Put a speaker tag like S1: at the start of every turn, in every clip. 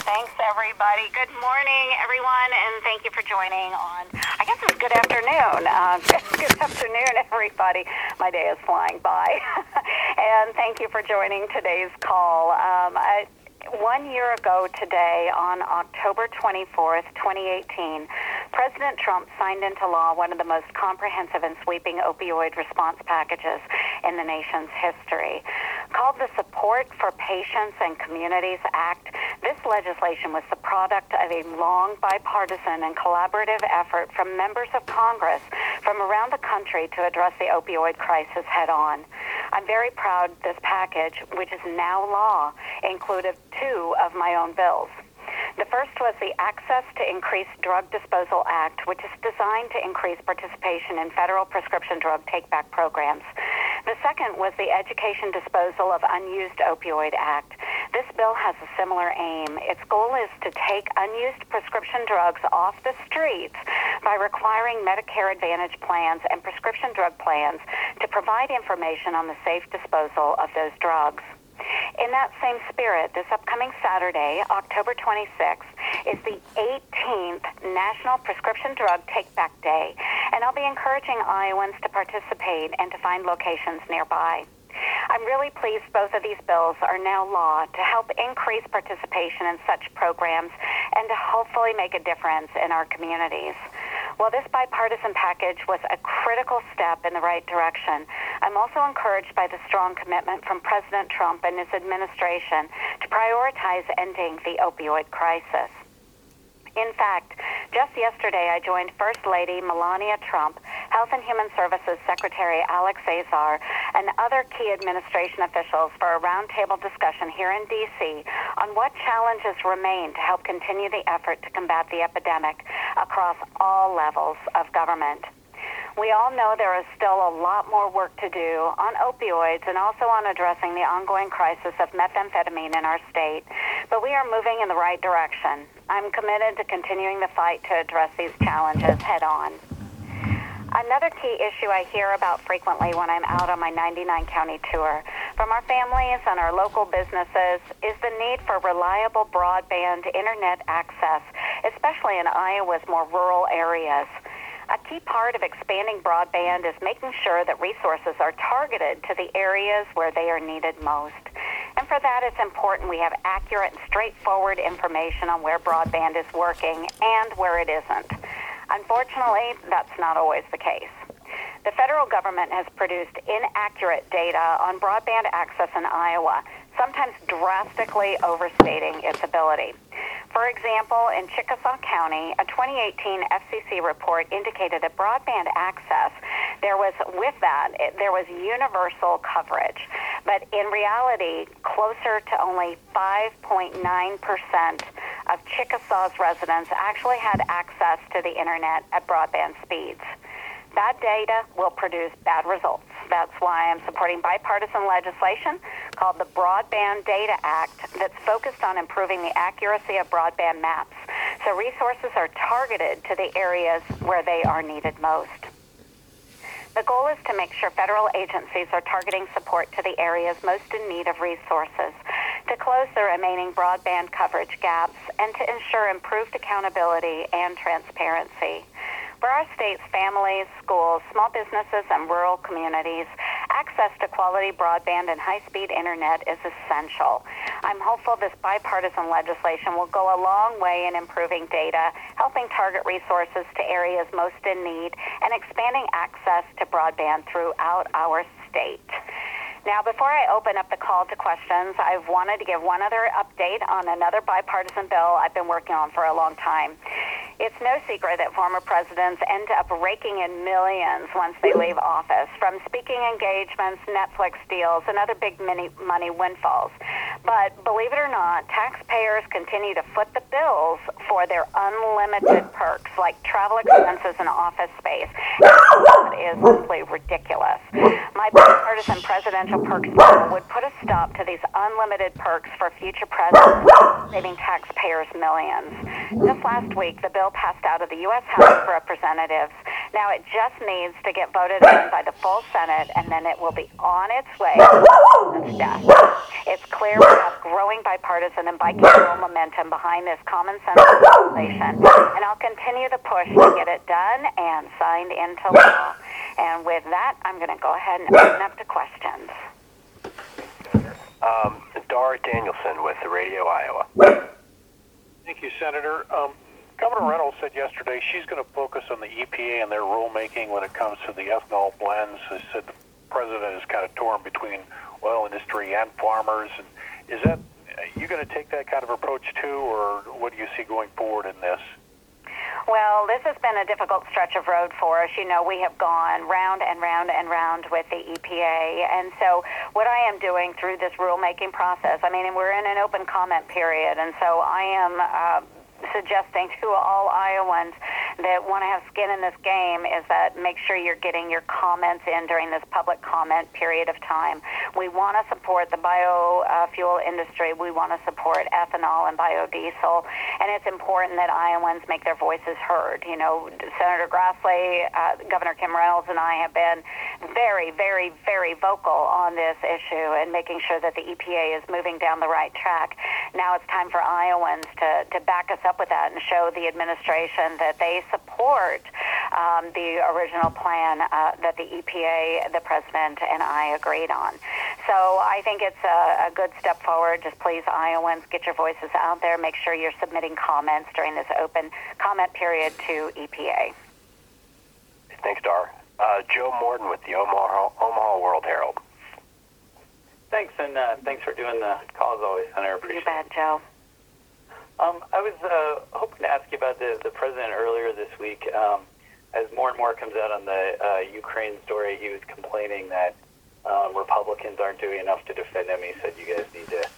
S1: Thanks, everybody. Good morning, everyone, and thank you for joining on, I guess it's good afternoon. Good afternoon, everybody. My day is flying by. And thank you for joining today's call. 1 year ago today, on October 24th, 2018, President Trump signed into law one of the most comprehensive and sweeping opioid response packages in the nation's history. Called the Support for Patients and Communities Act, this legislation was the product of a long bipartisan and collaborative effort from members of Congress from around the country to address the opioid crisis head-on. I'm very proud this package, which is now law, included two of my own bills. The first was the Access to Increased Drug Disposal Act, which is designed to increase participation in federal prescription drug take-back programs. The second was the Education Disposal of Unused Opioid Act. This bill has a similar aim. Its goal is to take unused prescription drugs off the streets by requiring Medicare Advantage plans and prescription drug plans to provide information on the safe disposal of those drugs. In that same spirit, this upcoming Saturday, October 26th, is the 18th National Prescription Drug Take-Back Day, and I'll be encouraging Iowans to participate and to find locations nearby. I'm really pleased both of these bills are now law to help increase participation in such programs and to hopefully make a difference in our communities. While this bipartisan package was a critical step in the right direction, I'm also encouraged by the strong commitment from President Trump and his administration to prioritize ending the opioid crisis. In fact, just yesterday I joined First Lady Melania Trump, Health and Human Services Secretary Alex Azar, and other key administration officials for a roundtable discussion here in D.C. on what challenges remain to help continue the effort to combat the epidemic across all levels of government. We all know there is still a lot more work to do on opioids and also on addressing the ongoing crisis of methamphetamine in our state, but we are moving in the right direction. I'm committed to continuing the fight to address these challenges head on. Another key issue I hear about frequently when I'm out on my 99-county tour from our families and our local businesses is the need for reliable broadband internet access, especially in Iowa's more rural areas. A key part of expanding broadband is making sure that resources are targeted to the areas where they are needed most. And for that, it's important we have accurate and straightforward information on where broadband is working and where it isn't. Unfortunately, that's not always the case. The federal government has produced inaccurate data on broadband access in Iowa, sometimes drastically overstating its ability. For example, in Chickasaw County, a 2018 FCC report indicated that broadband access, there was universal coverage. But in reality, closer to only 5.9% of Chickasaw's residents actually had access to the internet at broadband speeds. Bad data will produce bad results. That's why I'm supporting bipartisan legislation called the Broadband Data Act that's focused on improving the accuracy of broadband maps, so resources are targeted to the areas where they are needed most. The goal is to make sure federal agencies are targeting support to the areas most in need of resources, to close the remaining broadband coverage gaps, and to ensure improved accountability and transparency. For our state's families, schools, small businesses, and rural communities, access to quality broadband and high-speed internet is essential. I'm hopeful this bipartisan legislation will go a long way in improving data, helping target resources to areas most in need, and expanding access to broadband throughout our state. Now, before I open up the call to questions, I've wanted to give one other update on another bipartisan bill I've been working on for a long time. It's no secret that former presidents end up raking in millions once they leave office, from speaking engagements, Netflix deals, and other big money windfalls. But believe it or not, taxpayers continue to foot the bills for their unlimited perks, like travel expenses and office space. It is simply ridiculous. My bipartisan presidential perks bill would put a stop to these unlimited perks for future presidents, saving taxpayers millions. Just last week, the bill passed out of the U.S. House of Representatives. Now it just needs to get voted on by the full Senate, and then it will be on its way to death. It's clear we have growing bipartisan and bicameral momentum behind this common sense legislation, and I'll continue the push to get it done and signed into law. And with that, I'm going to go ahead and open up to questions.
S2: Dar Danielson with Radio Iowa.
S3: Thank you, Senator. Governor Reynolds said yesterday she's going to focus on the EPA and their rulemaking when it comes to the ethanol blends. She said the president is kind of torn between oil industry and farmers. And is that, are you going to take that kind of approach too, or what do you see going forward in this?
S1: Well, this has been a difficult stretch of road for us. You know, we have gone round and round and round with the EPA. And so what I am doing through this rulemaking process, I mean, we're in an open comment period, and so I am suggesting to all Iowans that want to have skin in this game is that make sure you're getting your comments in during this public comment period of time. We want to support the biofuel industry. We want to support ethanol and biodiesel, and it's important that Iowans make their voices heard. You know, Senator Grassley, Governor Kim Reynolds, and I have been very, very, very vocal on this issue and making sure that the EPA is moving down the right track. Now it's time for Iowans to back us up with that and show the administration that they support the original plan that the EPA, the president, and I agreed on. So I think it's a good step forward. Just please, Iowans, get your voices out there. Make sure you're submitting comments during this open comment period to EPA.
S2: Thanks, Dar. Joe Morton with the Omaha World Herald.
S4: Thanks, and thanks for doing the call as always, Senator. Appreciate it.
S1: You bet, Joe.
S4: I was hoping to ask you about the president earlier this week. As more and more comes out on the Ukraine story, he was complaining that Republicans aren't doing enough to defend him. He said you guys need to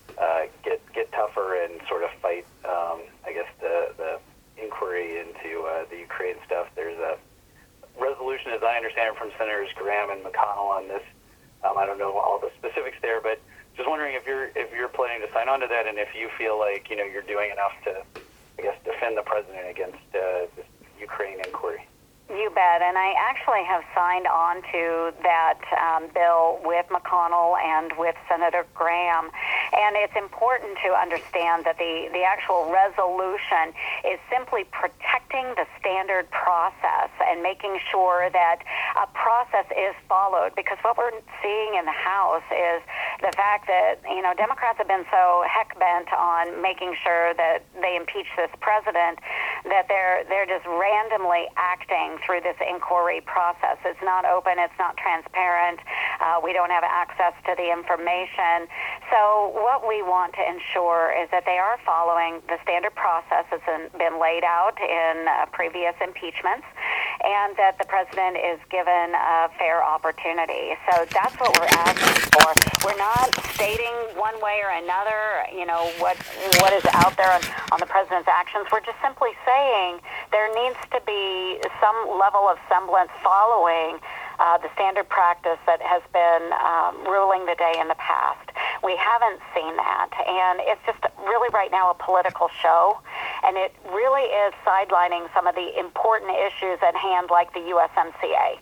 S4: get tougher and sort of fight, I guess, the inquiry into the Ukraine stuff. There's a resolution, as I understand it, from Senators Graham and McConnell on this. I don't know all the specifics there, but just wondering if you're planning to sign on to that, and if you feel like you're doing enough to, I guess, defend the president against this Ukraine inquiry.
S1: You bet, and I actually have signed on to that bill with McConnell and with Senator Graham, and it's important to understand that the actual resolution is simply protecting the standard process and making sure that a process is followed, because what we're seeing in the House is the fact that, Democrats have been so heck-bent on making sure that they impeach this president that they're just randomly acting through this inquiry process. It's not open. It's not transparent. We don't have access to the information. So what we want to ensure is that they are following the standard process that's been laid out in previous impeachments, and that the president is given a fair opportunity. So that's what we're asking for. We're not stating one way or another, what is out there on the president's actions. We're just simply saying there needs to be some level of semblance following the standard practice that has been ruling the day in the past. We haven't seen that, and it's just really right now a political show, and it really is sidelining some of the important issues at hand, like the USMCA.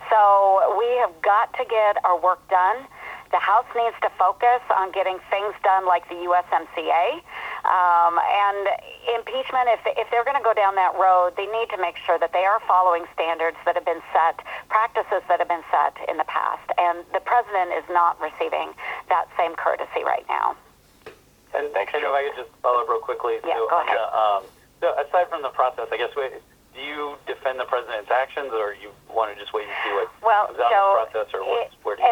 S1: So we have got to get our work done. The House needs to focus on getting things done like the USMCA. And impeachment, if they're going to go down that road, they need to make sure that they are following standards that have been set, practices that have been set in the past. And the president is not receiving that same courtesy right now.
S4: And if I could just follow up real quickly.
S1: Yeah, go ahead.
S4: So aside from the process, I guess, do you defend the president's actions, or you want to just wait and see what comes out of the process, or where do you?
S1: And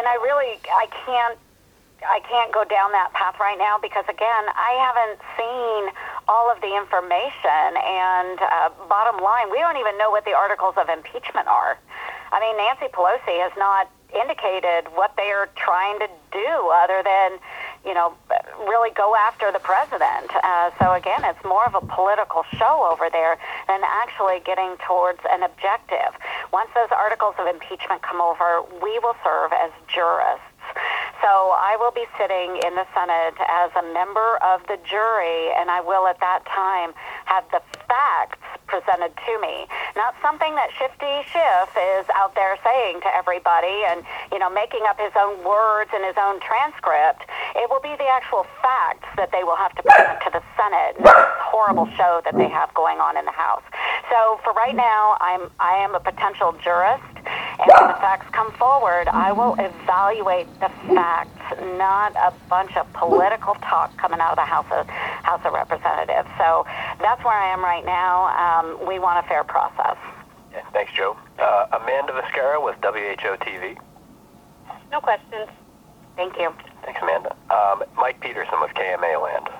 S1: I can't go down that path right now because, again, I haven't seen all of the information. And bottom line, we don't even know what the articles of impeachment are. I mean, Nancy Pelosi has not indicated what they are trying to do other than, really go after the president. So, again, it's more of a political show over there than actually getting towards an objective. Once those articles of impeachment come over, we will serve as jurists. So I will be sitting in the Senate as a member of the jury, and I will at that time have the facts presented to me, not something that Shifty Schiff is out there saying to everybody and, making up his own words and his own transcript. It will be the actual facts that they will have to present to the Senate, not this horrible show that they have going on in the House. So for right now, I am a potential jurist, and when the facts come forward, I will evaluate the facts, not a bunch of political talk coming out of the House of Representatives. So that's where I am right now. We want a fair process.
S2: Yeah, thanks, Joe. Amanda Viscara with WHO TV.
S1: No questions. Thank you.
S2: Thanks, Amanda. Mike Peterson with KMA Land.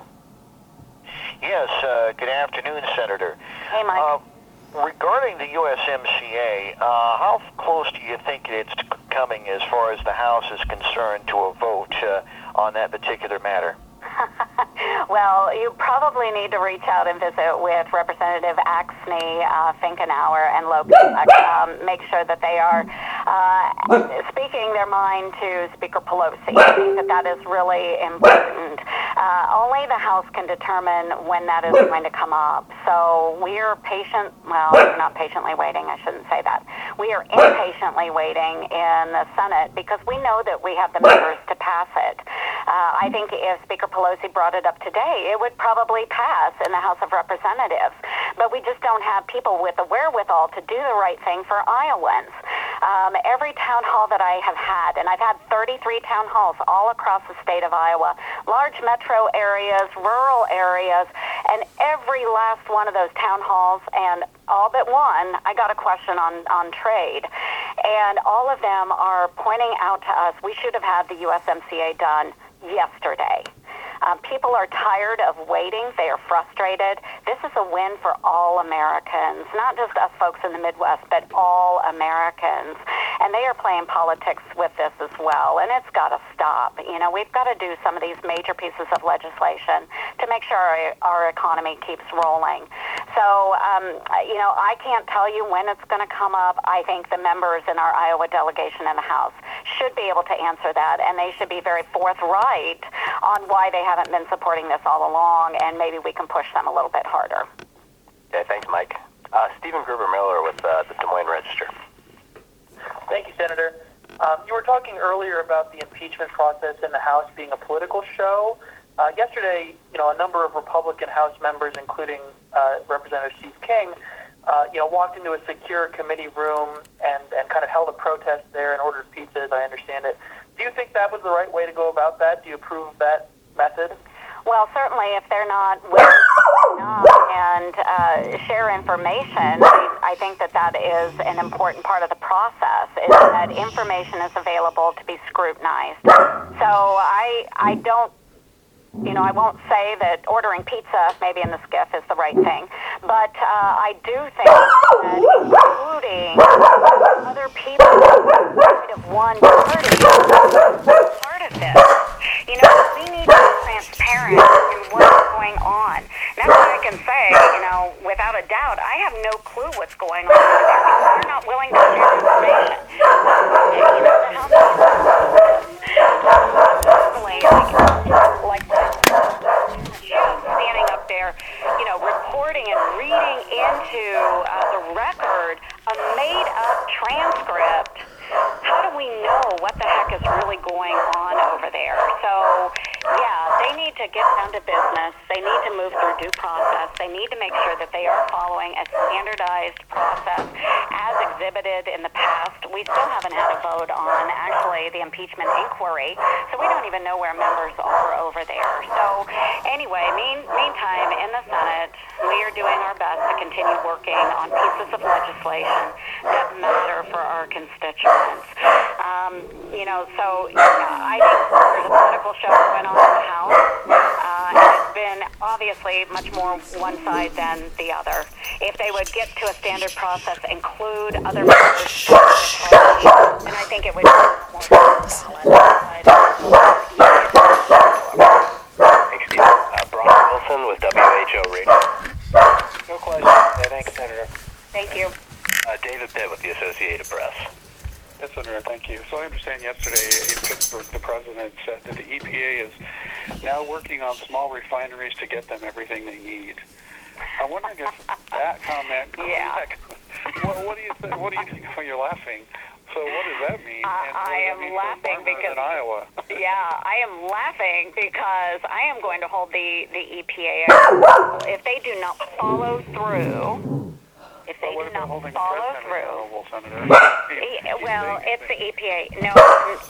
S5: Yes, good afternoon, Senator.
S1: Hey, Mike.
S5: Regarding the USMCA, how close do you think it's coming as far as the House is concerned to a vote on that particular matter?
S1: Well, you probably need to reach out and visit with Representative Axney, Finkenauer, and Lopez. Make sure that they are speaking their mind to Speaker Pelosi. I think that is really important. Only the House can determine when that is going to come up. So we are we're not patiently waiting, I shouldn't say that. We are impatiently waiting in the Senate because we know that we have the members to pass it. I think if Speaker Pelosi brought it up today, it would probably pass in the House of Representatives. But we just don't have people with the wherewithal to do the right thing for Iowans. Every town hall that I have had, and I've had 33 town halls all across the state of Iowa, large metro areas, rural areas, and every last one of those town halls, and all but one, I got a question on trade. And all of them are pointing out to us we should have had the USMCA done yesterday. People are tired of waiting. They are frustrated. This is a win for all Americans, not just us folks in the Midwest, but all Americans. And they are playing politics with this as well, and it's got to stop. We've got to do some of these major pieces of legislation to make sure our economy keeps rolling. So, I can't tell you when it's going to come up. I think the members in our Iowa delegation in the House should be able to answer that, and they should be very forthright on why they haven't been supporting this all along, and maybe we can push them a little bit harder.
S2: Yeah, thanks, Mike. Stephen Gruber-Miller with the Des Moines Register.
S6: Thank you, Senator. You were talking earlier about the impeachment process in the House being a political show. Yesterday, a number of Republican House members, including Representative Steve King, walked into a secure committee room and kind of held a protest there and ordered pizza, as I understand it. Do you think that was the right way to go about that? Do you approve of that method?
S1: Well, certainly if they're not willing and share information, I think that is an important part of the process, is that information is available to be scrutinized. So I don't, I won't say that ordering pizza maybe in the skiff is the right thing, but I do think that including other people outside of one party is part of this. We need to be transparent in what's going on. Now I can say, without a doubt, I have no clue what's going on over there because they're not willing to share information. The House like standing up there, reporting and reading into the record a made-up transcript. How do we know what the heck is really going on over there? So, they need to get down to business. They need to move through due process. They need to make sure that they are following a standardized process as exhibited in the past. We still haven't had a vote on, actually, the impeachment inquiry, so we don't even know where members are over there. So, anyway, meantime, in the Senate, we are doing our best to continue working on pieces of legislation that matter for our constituents. I think there's a political show going on in the House. It's been obviously much more one side than the other. If they would get to a standard process, include other members, then I think it would be more balanced.
S2: Thanks, Steve. Brian Wilson with WHO Radio.
S3: No question. Thanks, Senator.
S1: Thank you.
S2: David Pitt with the Associated Press.
S3: Yes, Senator, thank you. So I understand yesterday the President said that the EPA is now working on small refineries to get them everything they need. I'm wondering if that comment.
S1: Yeah.
S3: What do you think? What do you think when you're laughing? So what does that mean? And what
S1: I
S3: does that
S1: am
S3: mean for
S1: laughing
S3: farmers
S1: because
S3: in Iowa.
S1: yeah, I am laughing because I am going to hold the EPA accountable if they do not follow through. If they
S3: What
S1: do
S3: about
S1: not
S3: holding the
S1: follow
S3: president
S1: through.
S3: accountable, Senator?
S1: Well, it's the EPA. No, it's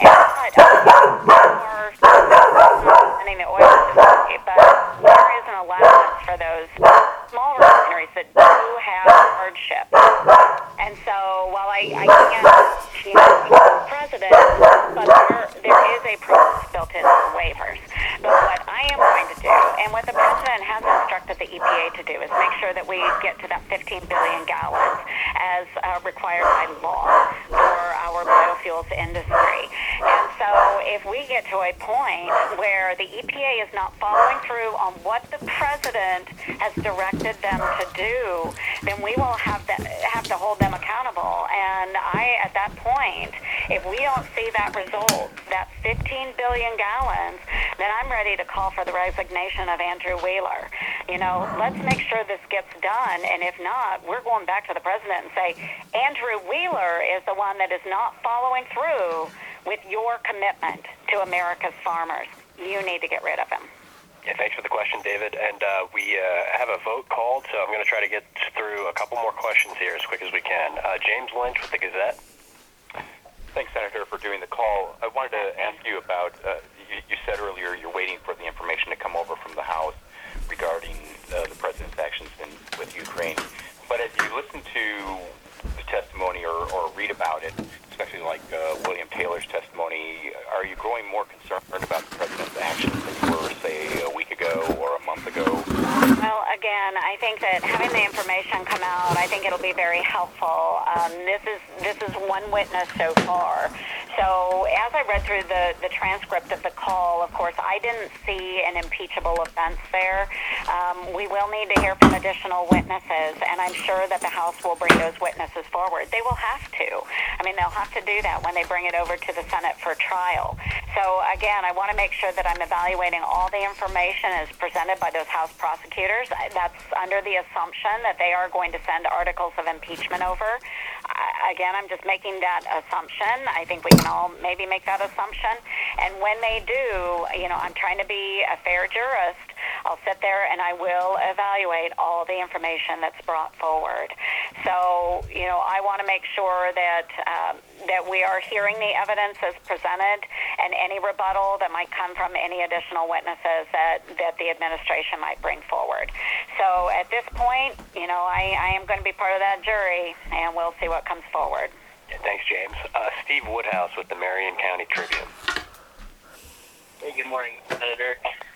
S1: not. Sending the oil industry, but there is an allowance for those small refineries that do have hardship. And so while I can't speak for the president, but there is a process built into the waivers. But what I am going to do, and what the president has instructed the EPA to do, is make sure that we get to that 15 billion gallons as required by law for our biofuels industry. And so if we get to a point where the EPA is not following through on what the president has directed them to do, then we will have to hold them accountable. And at that point, if we don't see that result, that 15 billion gallons, then I'm ready to call for the resignation of Andrew Wheeler. Let's make sure this gets done. And if not, we're going back to the president and say, Andrew Wheeler is the one that is not following through with your commitment to America's farmers. You need to get rid of him.
S2: Yeah, thanks for the question, David. And we have a vote called, so I'm going to try to get through a couple more questions here as quick as we can. James Lynch with the Gazette.
S7: Thanks, Senator, for doing the call. I wanted to ask you about, you said earlier you're waiting for the information to come over from the House regarding the president's actions with Ukraine. But as you listen to the testimony or read about it, especially like William Taylor's testimony, are you growing more concerned about the president's actions than you were, say, a week ago or a month ago?
S1: Well, again, I think that having the information come out, I think it'll be very helpful. This is one witness so far. So as I read through the transcript of the call, of course, I didn't see an impeachable offense there. We will need to hear from additional witnesses, and I'm sure that the House will bring those witnesses forward. They will have to. I mean, they'll have to do that when they bring it over to the Senate for trial. So again, I want to make sure that I'm evaluating all the information as presented by those House prosecutors. That's under the assumption that they are going to send articles of impeachment over. Again, I'm just making that assumption. I think we can all maybe make that assumption. And when they do, I'm trying to be a fair jurist. I'll sit there and I will evaluate all the information that's brought forward. So, I want to make sure that we are hearing the evidence as presented, and any rebuttal that might come from any additional witnesses that the administration might bring forward. So at this point, I am going to be part of that jury, and we'll see what comes forward.
S2: Yeah, thanks, James. Steve Woodhouse with the Marion County Tribune.
S8: Hey, good morning, Senator.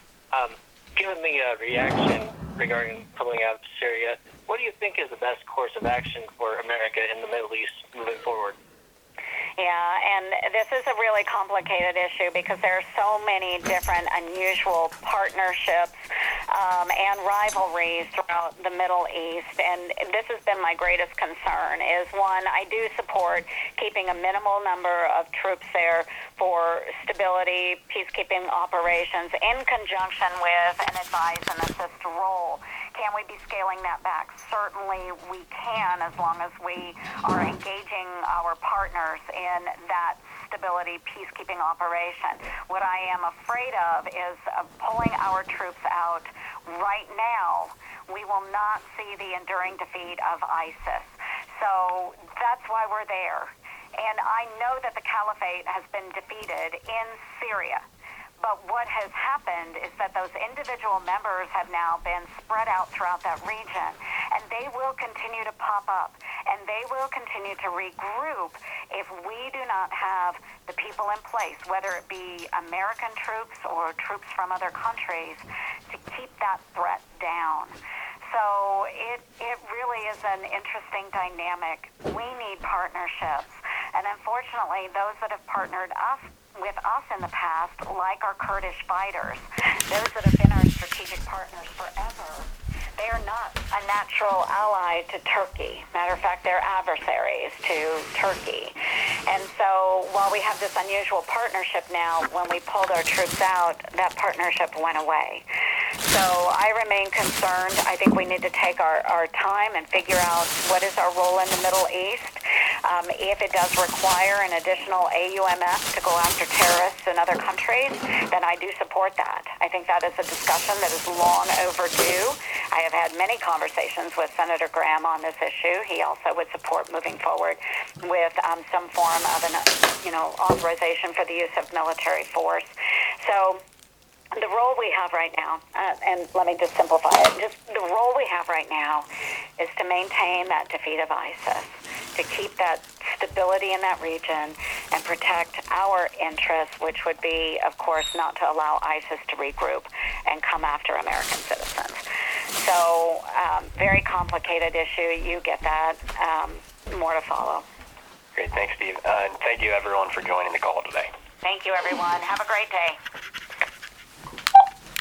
S8: Given the reaction regarding pulling out of Syria, what do you think is the best course of action for America in the Middle East moving forward?
S1: Yeah, and this is a really complicated issue because there are so many different unusual partnerships and rivalries throughout the Middle East. And this has been my greatest concern is, one, I do support keeping a minimal number of troops there for stability, peacekeeping operations in conjunction with an advise and assist role. Can we be scaling that back? Certainly we can, as long as we are engaging our partners in that stability peacekeeping operation. What I am afraid of is pulling our troops out right now. We will not see the enduring defeat of ISIS. So that's why we're there. And I know that the caliphate has been defeated in Syria. But what has happened is that those individual members have now been spread out throughout that region, and they will continue to pop up, and they will continue to regroup if we do not have the people in place, whether it be American troops or troops from other countries, to keep that threat down. So it really is an interesting dynamic. We need partnerships, and unfortunately, those that have partnered with us in the past, like our Kurdish fighters, those that have been our strategic partners forever, they are not a natural ally to Turkey. Matter of fact, they're adversaries to Turkey. And so while we have this unusual partnership now, when we pulled our troops out, that partnership went away. So I remain concerned. I think we need to take our time and figure out what is our role in the Middle East. If it does require an additional AUMF to go after terrorists in other countries, then I do support that. I think that is a discussion that is long overdue. I have had many conversations with Senator Graham on this issue. He also would support moving forward with some form of an, authorization for the use of military force. So the role we have right now, and let me just simplify it, just the role we have right now is to maintain that defeat of ISIS, to keep that stability in that region and protect our interests, which would be, of course, not to allow ISIS to regroup and come after American citizens. So, very complicated issue. You get that. More to follow.
S2: Great. Thanks, Steve. And thank you, everyone, for joining the call today.
S1: Thank you, everyone. Have a great day.